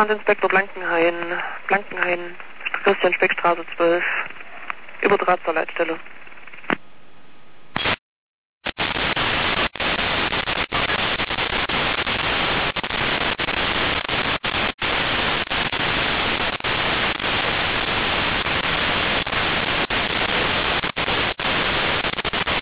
Brandinspektor Blankenhain, Christian-Speck-Straße 12, über Draht zur Leitstelle.